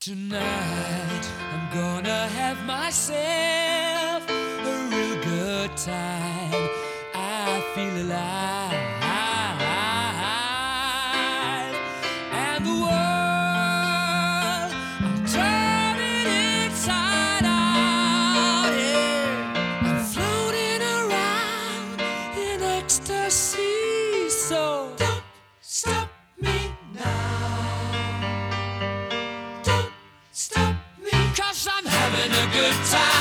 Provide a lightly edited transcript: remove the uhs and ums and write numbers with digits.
Tonight I'm gonna have myself a real good time. I feel alive, and the world, I'll turn it inside out. Yeah, I'm floating around in ecstasy. So don't stop me now. Stop me, 'cause I'm having a good time.